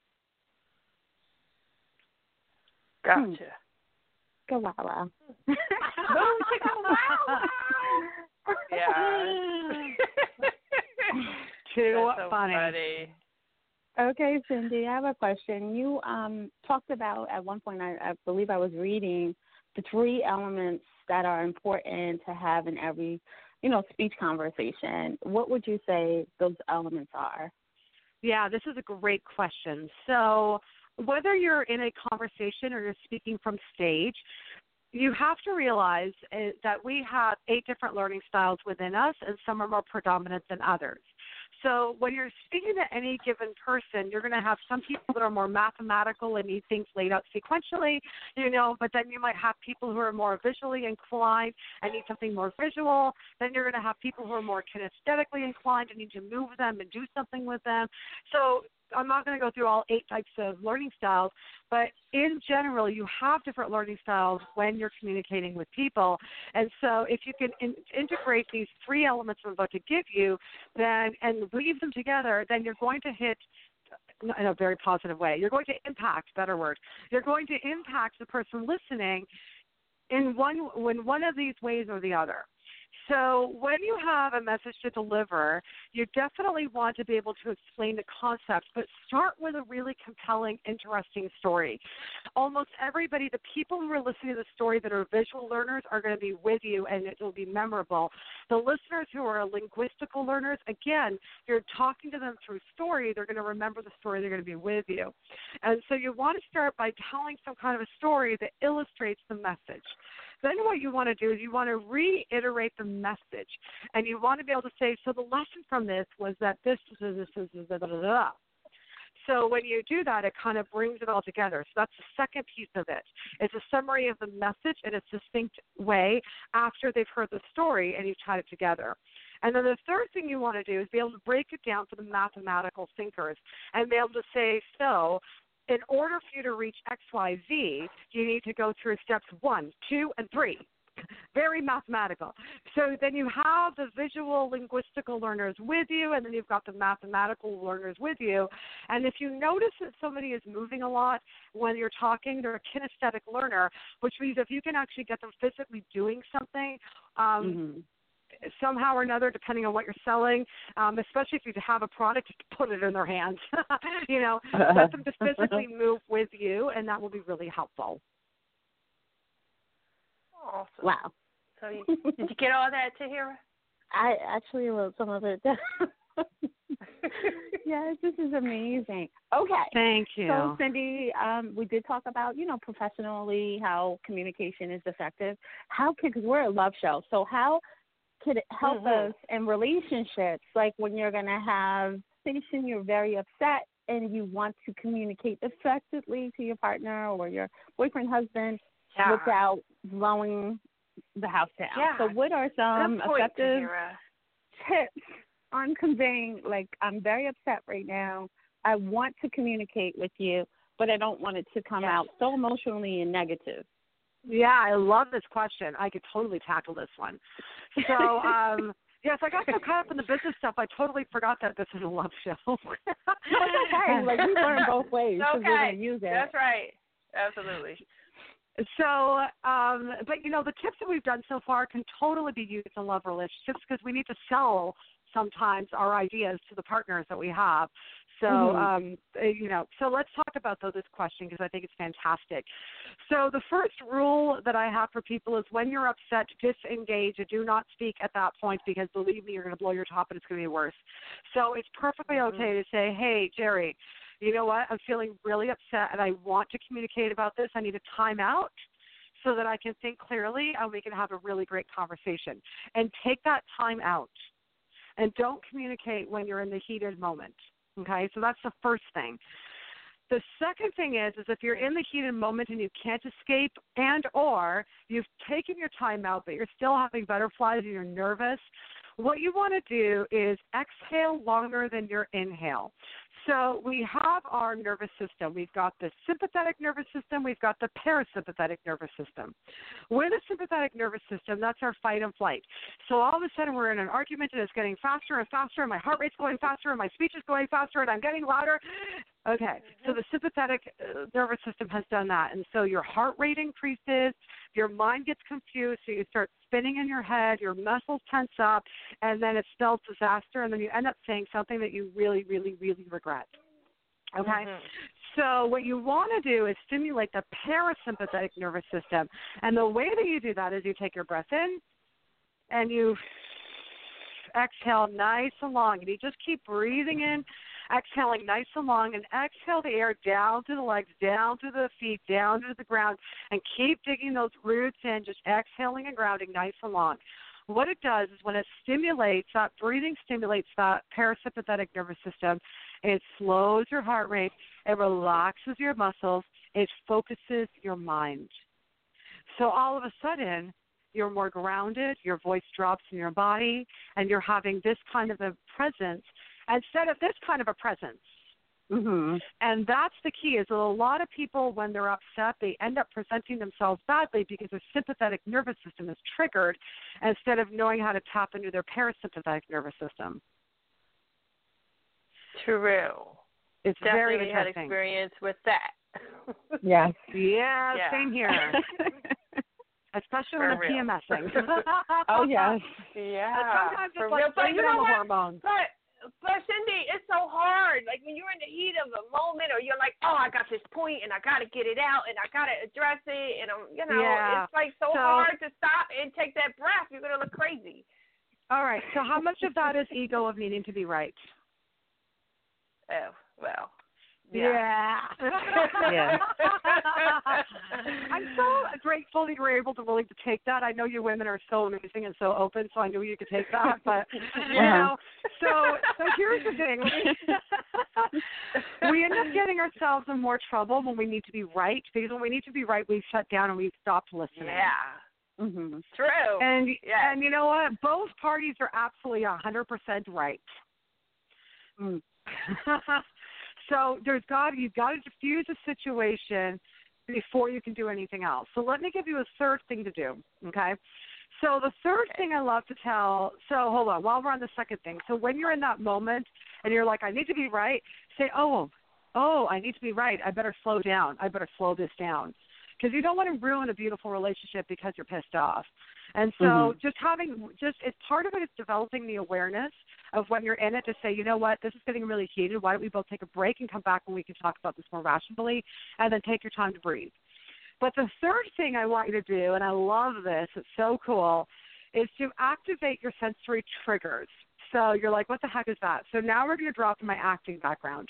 Gotcha. Go wow wow. Yeah. Too so funny. Okay, Cindy, I have a question. You talked about at one point, I believe I was reading, the 3 elements that are important to have in every, speech conversation. What would you say those elements are? Yeah, this is a great question. So whether you're in a conversation or you're speaking from stage, you have to realize that we have 8 different learning styles within us, and some are more predominant than others. So when you're speaking to any given person, you're going to have some people that are more mathematical and need things laid out sequentially, but then you might have people who are more visually inclined and need something more visual. Then you're going to have people who are more kinesthetically inclined and need to move them and do something with them. So I'm not going to go through all 8 types of learning styles, but in general, you have different learning styles when you're communicating with people. And so if you can integrate these 3 elements I'm about to give you and weave them together, then you're going to hit in a very positive way. You're going to impact, better word. You're going to impact the person listening in one of these ways or the other. So when you have a message to deliver, you definitely want to be able to explain the concept, but start with a really compelling, interesting story. Almost everybody, the people who are listening to the story that are visual learners are going to be with you, and it will be memorable. The listeners who are linguistical learners, again, you're talking to them through story. They're going to remember the story. They're going to be with you. And so you want to start by telling some kind of a story that illustrates the message. Then what you want to do is you want to reiterate the message, and you want to be able to say, so the lesson from this was that this is da, da, da, da. So when you do that, it kind of brings it all together. So that's the second piece of it. It's a summary of the message in a succinct way after they've heard the story and you've tied it together. And then the third thing you want to do is be able to break it down for the mathematical thinkers and be able to say, so in order for you to reach X, Y, Z, you need to go through steps 1, 2, and 3. very mathematical. So then you have the visual linguistical learners with you, and then you've got the mathematical learners with you. And if you notice that somebody is moving a lot when you're talking, they're a kinesthetic learner, which means if you can actually get them physically doing something, somehow or another, depending on what you're selling, especially if you have a product, just put it in their hands. Let them just physically move with you, and that will be really helpful. Awesome. Wow. So did you get all that, Tahira? I actually wrote some of it down. Yes, this is amazing. Okay. Thank you. So, Cindy, we did talk about, professionally how communication is effective. Because we're a love show, so how could it help us in relationships, like when you're going to have station, you're very upset and you want to communicate effectively to your partner or your boyfriend, husband, without blowing the house down. Yeah. So what are some effective Tahira. tips on conveying, like, I'm very upset right now, I want to communicate with you, but I don't want it to come out so emotionally and negative? Yeah, I love this question. I could totally tackle this one. So, yes, I got so caught up in the business stuff, I totally forgot that this is a love show. That's okay. Like, we learn both ways. It's so we're okay. going to use it. That's right. Absolutely. So, but the tips that we've done so far can totally be used in love relationships because we need to sell sometimes our ideas to the partners that we have. So, so let's talk about this question because I think it's fantastic. So the first rule that I have for people is when you're upset, disengage. Do not speak at that point because, believe me, you're going to blow your top and it's going to be worse. So it's perfectly okay to say, hey, Jerry, you know what? I'm feeling really upset and I want to communicate about this. I need a timeout so that I can think clearly and we can have a really great conversation. And take that time out. And don't communicate when you're in the heated moment. Okay, so that's the first thing. The second thing is if you're in the heated moment and you can't escape and or you've taken your time out but you're still having butterflies and you're nervous, what you want to do is exhale longer than your inhale. So we have our nervous system. We've got the sympathetic nervous system. We've got the parasympathetic nervous system. With the sympathetic nervous system, that's our fight and flight. So all of a sudden we're in an argument and it's getting faster and faster and my heart rate's going faster and my speech is going faster and I'm getting louder. Okay, so the sympathetic nervous system has done that. And so your heart rate increases, your mind gets confused, so you start spinning in your head, your muscles tense up, and then it spells disaster, and then you end up saying something that you really, really, really regret. Okay? So what you want to do is stimulate the parasympathetic nervous system. And the way that you do that is you take your breath in and you exhale nice and long. And you just keep breathing in, exhaling nice and long, and exhale the air down to the legs, down to the feet, down to the ground, and keep digging those roots in, just exhaling and grounding nice and long. What it does is when it stimulates, that breathing stimulates that parasympathetic nervous system, it slows your heart rate, it relaxes your muscles, it focuses your mind. So all of a sudden, you're more grounded, your voice drops in your body, and you're having this kind of a presence instead of this kind of a presence. And that's the key is that a lot of people, when they're upset, they end up presenting themselves badly because their sympathetic nervous system is triggered instead of knowing how to tap into their parasympathetic nervous system. True. It's Definitely very had interesting. experience with that. Yes. Yeah, same here. Especially when For I'm real. PMSing. Oh, yes. Yeah. And sometimes For it's like real. But blaming you on know the what? hormones. But Cindy, it's so hard. Like when you're in the heat of a moment, or you're like, oh, I got this point, and I got to get it out, and I got to address it, and it's like so hard to stop and take that breath. You're gonna look crazy. All right. So how much of that is ego of needing to be right? Oh, well. Yeah. Yeah. I'm so grateful that you were able to willing to take that. I know you women are so amazing and so open, so I knew you could take that. But you know, so here's the thing: we end up getting ourselves in more trouble when we need to be right. Because when we need to be right, we shut down and we stopped listening. Yeah. True. And you know what? Both parties are absolutely 100% right. So you've got to diffuse a situation before you can do anything else. So let me give you a third thing to do, okay? So the third thing I love to tell, so hold on, while we're on the second thing. So when you're in that moment and you're like, I need to be right, say, oh, I need to be right. I better slow down. I better slow this down. Because you don't want to ruin a beautiful relationship because you're pissed off. And so it's part of it is developing the awareness of when you're in it to say, you know what, this is getting really heated. Why don't we both take a break and come back when we can talk about this more rationally, and then take your time to breathe. But the third thing I want you to do, and I love this, it's so cool, is to activate your sensory triggers. So you're like, what the heck is that? So now we're going to drop in my acting background.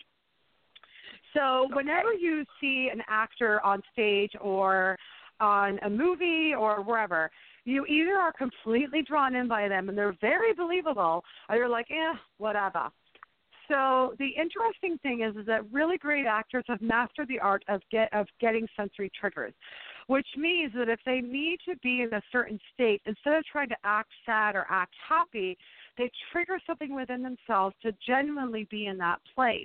So whenever you see an actor on stage or on a movie or wherever, you either are completely drawn in by them and they're very believable, or you're like, whatever. So the interesting thing is that really great actors have mastered the art of getting sensory triggers, which means that if they need to be in a certain state, instead of trying to act sad or act happy, they trigger something within themselves to genuinely be in that place.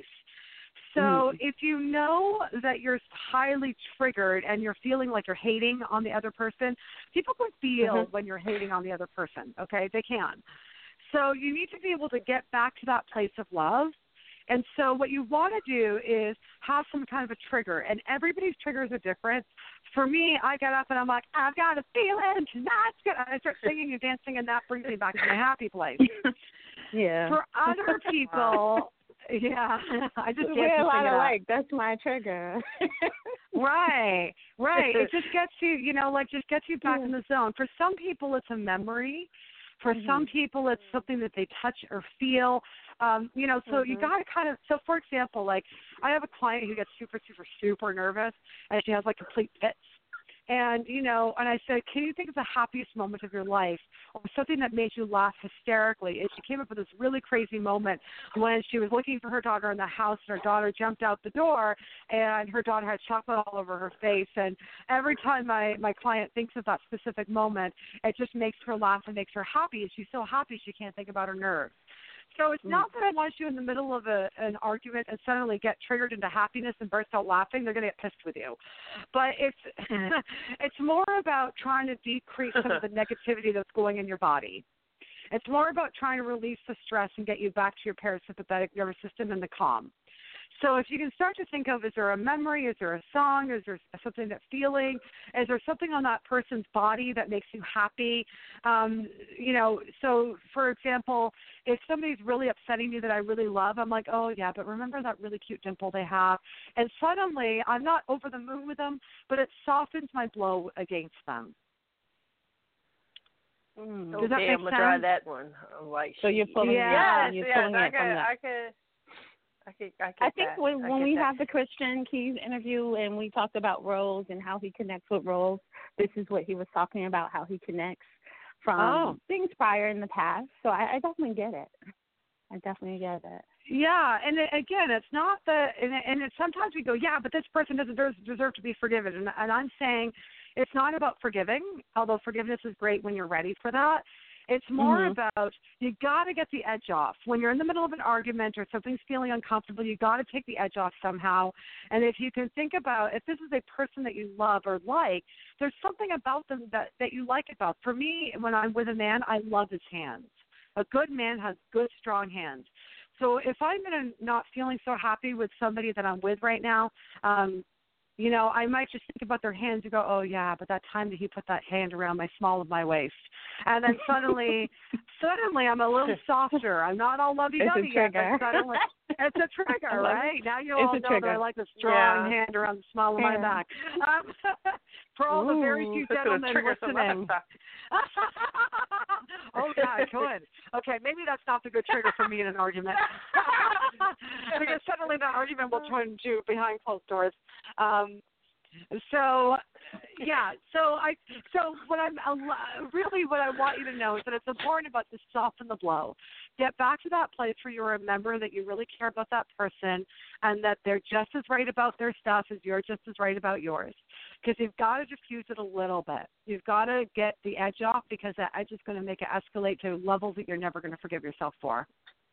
So if you know that you're highly triggered and you're feeling like you're hating on the other person, people can feel when you're hating on the other person, okay? They can. So you need to be able to get back to that place of love. And so what you want to do is have some kind of a trigger, and everybody's triggers are different. For me, I get up and I'm like, I've got a feeling tonight's good. And I start singing and dancing, and that brings me back to my happy place. Yeah. For other people... Yeah, I just we're a lot alike. That's my trigger. Right. It just gets you, just gets you back in the zone. For some people, it's a memory. For some people, it's something that they touch or feel. So you got to kind of. So, for example, like I have a client who gets super, super, super nervous, and she has like complete fits. And, and I said, can you think of the happiest moment of your life or something that made you laugh hysterically? And she came up with this really crazy moment when she was looking for her daughter in the house, and her daughter jumped out the door, and her daughter had chocolate all over her face. And every time my client thinks of that specific moment, it just makes her laugh and makes her happy. And she's so happy she can't think about her nerves. So it's not that I want you in the middle of an argument and suddenly get triggered into happiness and burst out laughing. They're going to get pissed with you. But it's more about trying to decrease some of the negativity that's going in your body. It's more about trying to release the stress and get you back to your parasympathetic nervous system and the calm. So if you can start to think of, is there a memory, is there a song, is there something that's feeling, is there something on that person's body that makes you happy? So for example, if somebody's really upsetting me that I really love, I'm like, oh yeah, but remember that really cute dimple they have? And suddenly, I'm not over the moon with them, but it softens my blow against them. Does that make I'm going to try that one. I'm like, so you're pulling it from that. I think when we have the Christian Keys interview and we talked about roles and how he connects with roles, this is what he was talking about, how he connects from things prior in the past. So I definitely get it. Yeah, and again, it's not and sometimes we go, yeah, but this person doesn't deserve to be forgiven. And I'm saying it's not about forgiving, although forgiveness is great when you're ready for that. It's more about you got to get the edge off. When you're in the middle of an argument or something's feeling uncomfortable, you got to take the edge off somehow. And if you can think about if this is a person that you love or like, there's something about them that you like about. For me, when I'm with a man, I love his hands. A good man has good, strong hands. So if I'm not feeling so happy with somebody that I'm with right now, I might just think about their hands and go, oh, yeah, but that time that he put that hand around my small of my waist. And then suddenly I'm a little softer. I'm not all lovey-dovey yet, but suddenly it's a trigger, right? Now you all know that I like a strong hand around the small of my back. For all the very few gentlemen listening. Oh, yeah, it could. Okay, maybe that's not the good trigger for me in an argument. Because suddenly that argument will turn to behind closed doors. So what I want you to know is that it's important about to soften the blow. Get back to that place where you remember that you really care about that person and that they're just as right about their stuff as you're just as right about yours. Because you've got to diffuse it a little bit. You've got to get the edge off because that edge is going to make it escalate to levels that you're never going to forgive yourself for.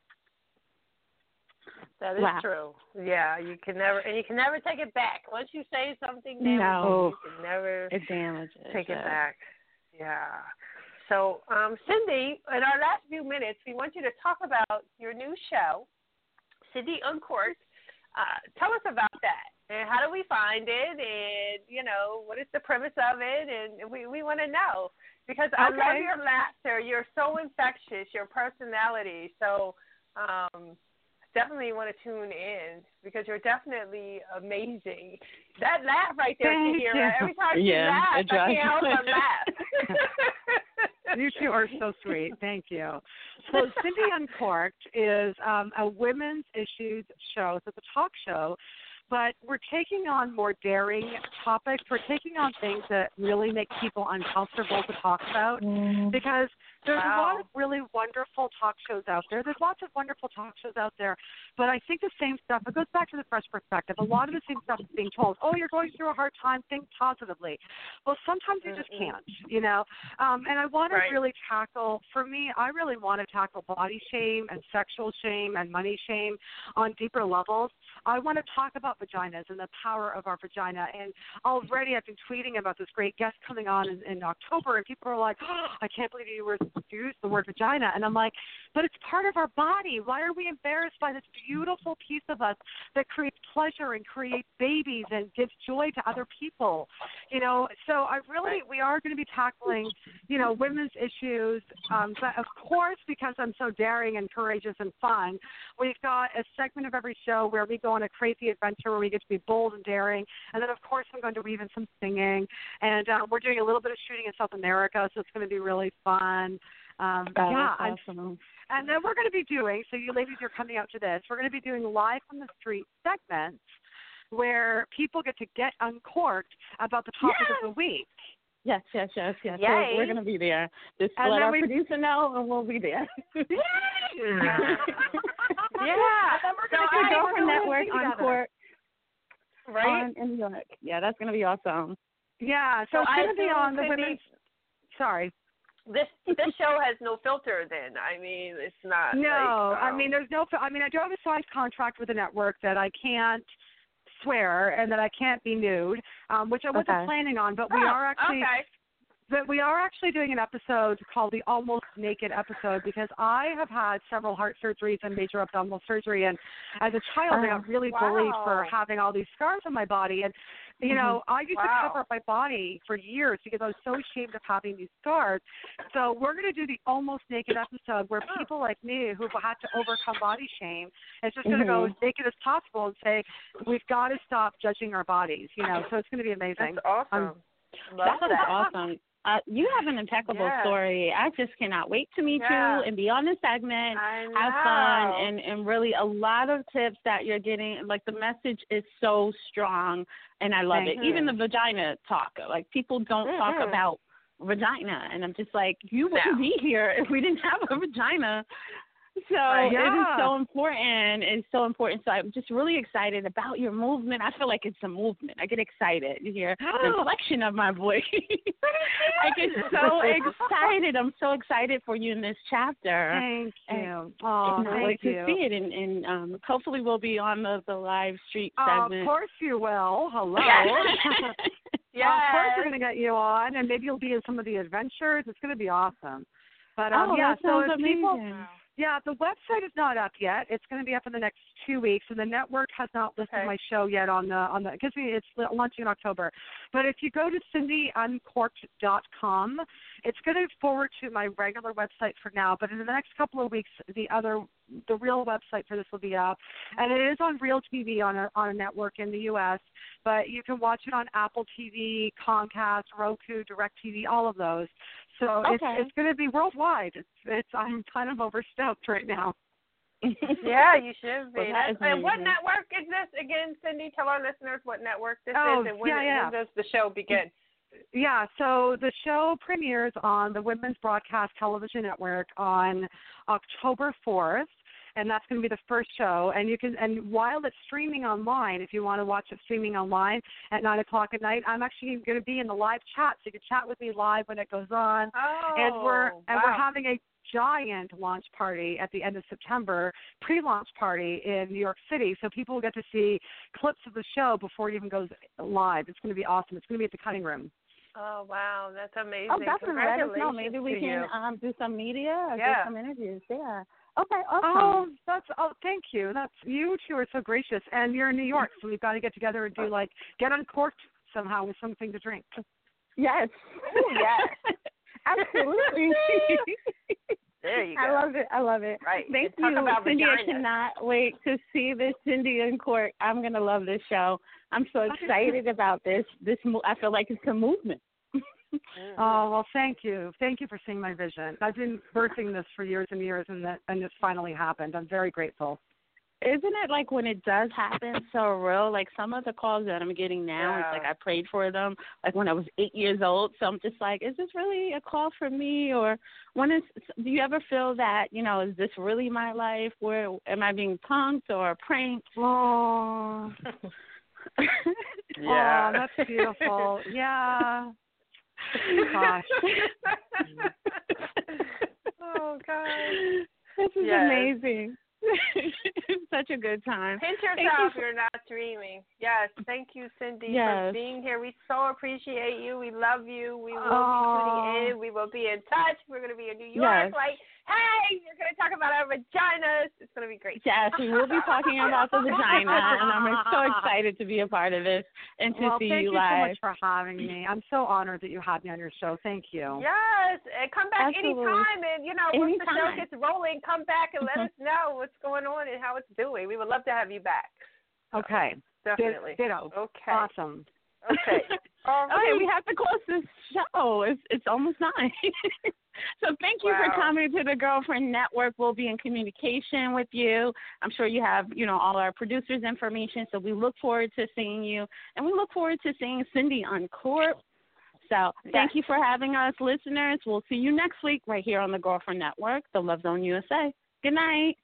That is true. Yeah, you can never take it back. Once you say something, you can never it damages take it back. Yeah. So, Cindy, in our last few minutes, we want you to talk about your new show, Cindy Uncorked. Tell us about that. And how do we find it? And, what is the premise of it? And we want to know. Because I love your laughter. You're so infectious, your personality. So definitely want to tune in because you're definitely amazing. That laugh right there, Tahira, every time you laugh, I can't help but laugh. You two are so sweet. Thank you. So Cindy Uncorked is a women's issues show. So it's a talk show, but we're taking on more daring topics. We're taking on things that really make people uncomfortable to talk about because there's a lot of really wonderful talk shows out there. There's lots of wonderful talk shows out there, but I think the same stuff, it goes back to the fresh perspective. A lot of the same stuff is being told, you're going through a hard time, think positively. Well, sometimes you just can't, and I want to really tackle, for me, I really want to tackle body shame and sexual shame and money shame on deeper levels. I want to talk about vaginas and the power of our vagina. And already I've been tweeting about this great guest coming on in October, and people are like, I can't believe you used the word vagina. And I'm like, but it's part of our body. Why are we embarrassed by this beautiful piece of us that creates pleasure and creates babies and gives joy to other people? So we are going to be tackling, women's issues. But of course, because I'm so daring and courageous and fun, we've got a segment of every show where we go on a crazy adventure where we get to be bold and daring. And then, of course, I'm going to weave in some singing. And we're doing a little bit of shooting in South America, so it's going to be really fun. Awesome. And then we're going to be doing, so you ladies are coming out to this, we're going to be doing live from the street segments where people get to get uncorked about the topic of the week. Yes. Yay. So we're going to be there. Just let our producer know, and we'll be there. Yeah. So our Girlfriend Network Uncorked, right? In New York. Yeah, that's going to be awesome. Yeah, so it's going to be on the women's. Sorry. This show has no filter then. I mean, it's not. No, there's no. I do have a size contract with the network that I can't swear and that I can't be nude, which I wasn't planning on, but we are actually. But we are actually doing an episode called the Almost Naked episode because I have had several heart surgeries and major abdominal surgery, and as a child I got really bullied for having all these scars on my body, and I used to cover up my body for years because I was so ashamed of having these scars. So we're going to do the Almost Naked episode where people like me who've had to overcome body shame is just going to go as naked as possible and say we've got to stop judging our bodies. So it's going to be amazing. That's awesome. That was awesome. You have an impeccable story. I just cannot wait to meet you and be on the segment, have fun, and really a lot of tips that you're getting. Like, the message is so strong, and I love it. Even the vagina talk. Like, people don't talk about vagina, and I'm just like, you wouldn't be here if we didn't have a vagina. So it is so important. It's so important. So I'm just really excited about your movement. I feel like it's a movement. I get excited. You hear the inflection of my voice. I get so excited. I'm so excited for you in this chapter. Thank you. Thank you. To see it. And hopefully we'll be on the live street segment. Of course you will. Hello. Yeah. Of course we're going to get you on, and maybe you'll be in some of the adventures. It's going to be awesome. But that sounds amazing. The website is not up yet. It's going to be up in the next 2 weeks, and the network has not listed my show yet on the because it's launching in October. But if you go to CindyUncorked.com, it's going to forward to my regular website for now. But in the next couple of weeks, the real website for this will be up, and it is on Real TV on a network in the U.S. But you can watch it on Apple TV, Comcast, Roku, DirecTV, all of those. So it's going to be worldwide. I'm kind of overstoked right now. Yeah, you should be. Well, and what network is this again, Cindy? Tell our listeners what network this is and when does the show begin? Yeah, so the show premieres on the Women's Broadcast Television Network on October 4th. And that's going to be the first show. And while it's streaming online, if you want to watch it streaming online at 9:00 at night, I'm actually going to be in the live chat, so you can chat with me live when it goes on. And we're having a giant launch party at the end of September, pre-launch party in New York City, so people will get to see clips of the show before it even goes live. It's going to be awesome. It's going to be at the Cutting Room. Oh, wow. That's amazing. Oh, definitely. Let us know. Congratulations Maybe we to can you. do some media or get some interviews. Yeah. Okay, Oh, awesome. thank you. You two are so gracious, and you're in New York, so we've got to get together and do get uncorked somehow with something to drink. Yes. Yes. Absolutely. There you go. I love it. Right. Thank Talk you, about Cindy. vaginas. I cannot wait to see this Cindy in court. I'm gonna love this show. I'm so excited about this. I feel like it's a movement. Oh, well, thank you. Thank you for seeing my vision. I've been birthing this for years and years, and it's finally happened. I'm very grateful. Isn't it like when it does happen so real? Like some of the calls that I'm getting now, it's like I prayed for them like when I was 8 years old. So I'm just like, is this really a call for me? Or do you ever feel that, is this really my life? Where am I being punked or pranked? Oh, yeah. Oh, that's beautiful. Yeah. Gosh. Oh, God. This is amazing. It's such a good time. Pinch yourself, you're not dreaming. Yes, thank you, Cindy, for being here. We so appreciate you. We love you. We will be tuning in. We will be in touch. We're going to be in New York. Like, hey, you're going to talk about our vaginas. It's going to be great. Yes, we will be talking about the vagina, and I'm so excited to be a part of this and to see you live. Thank you so much for having me. I'm so honored that you had me on your show. Thank you. Yes, and come back anytime. And, once the show gets rolling, come back and let us know what's going on and how it's doing. We would love to have you back. Okay. Definitely. Ditto. Okay. Awesome. Okay. All right. Okay, we have to close this show. It's almost 9. So thank you for coming to the Girlfriend Network. We'll be in communication with you. I'm sure you have, all our producers' information. So we look forward to seeing you. And we look forward to seeing Cindy on court. So thank you for having us, listeners. We'll see you next week right here on the Girlfriend Network, the Love Zone USA. Good night.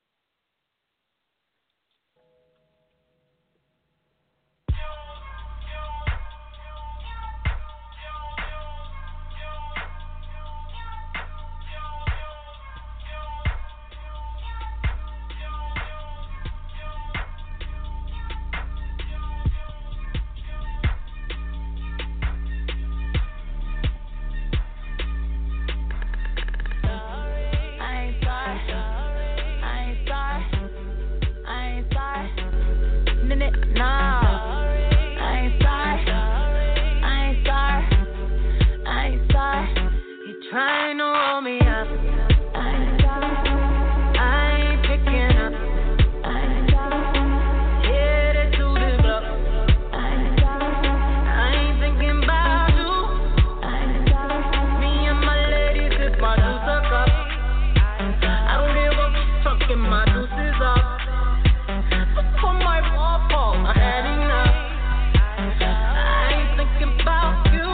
Trying to roll me up. I ain't picking up. Headed to the block. I ain't thinking about you. Me and my lady sip my juice up. I don't give a fuck if my juice is up. For my waffle, I had enough. I ain't thinking about you.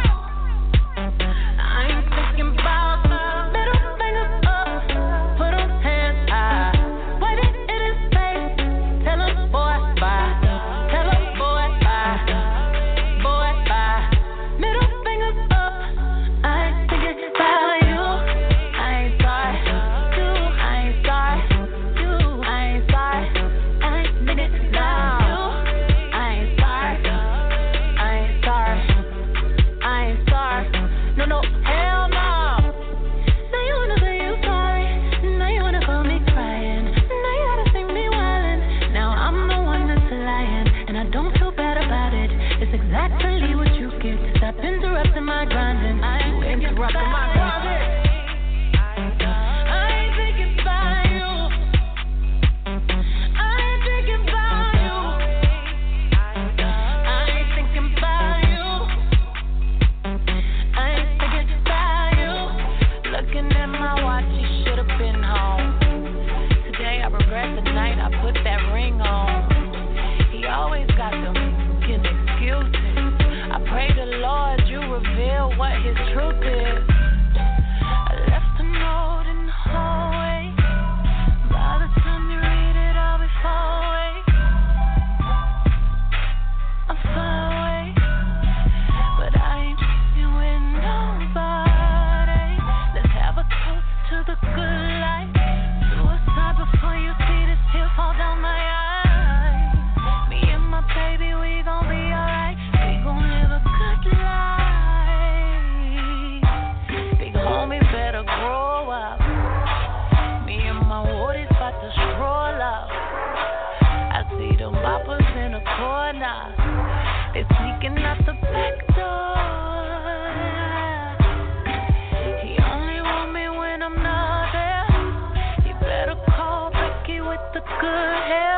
I ain't thinking about middle fingers up, put them hands high, wave it in his face, tell him boy bye, tell him boy bye, middle fingers up. I ain't thinking about you, I ain't sorry, you, I ain't sorry, you, I ain't sorry, I ain't thinking about you, I ain't sorry, I ain't sorry, I ain't sorry, no. Hell no. Now you wanna say you sorry. Now you wanna call me crying. Now you gotta see me wildin'. Now I'm the one that's lying, and I don't feel bad about it. It's exactly what you get. Stop interrupting my grinding. You interrupting my grinding. I ain't thinking about you. I ain't thinking about you. I ain't thinking about you. I ain't thinking about you. Looking at my watch, you should have been home. Today I regret the night I put that ring on. He always got them fucking excuses. I pray the Lord you reveal what his truth is. I left a note in the hallway. By the time you read it, I'll be far away. I'm far away. But I ain't fucking with nobody. Let's have a toast to the good life. Suicide before you see this tear fall down my eyes. Me and my baby, we gon' be alright. We gon' live a good life. They sneaking out the back door. He only want me when I'm not there. You better call Becky with the good hair.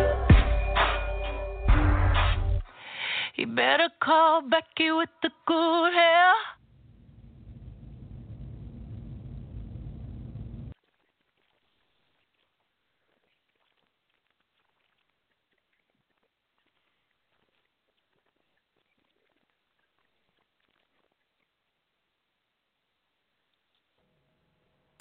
You better call Becky with the good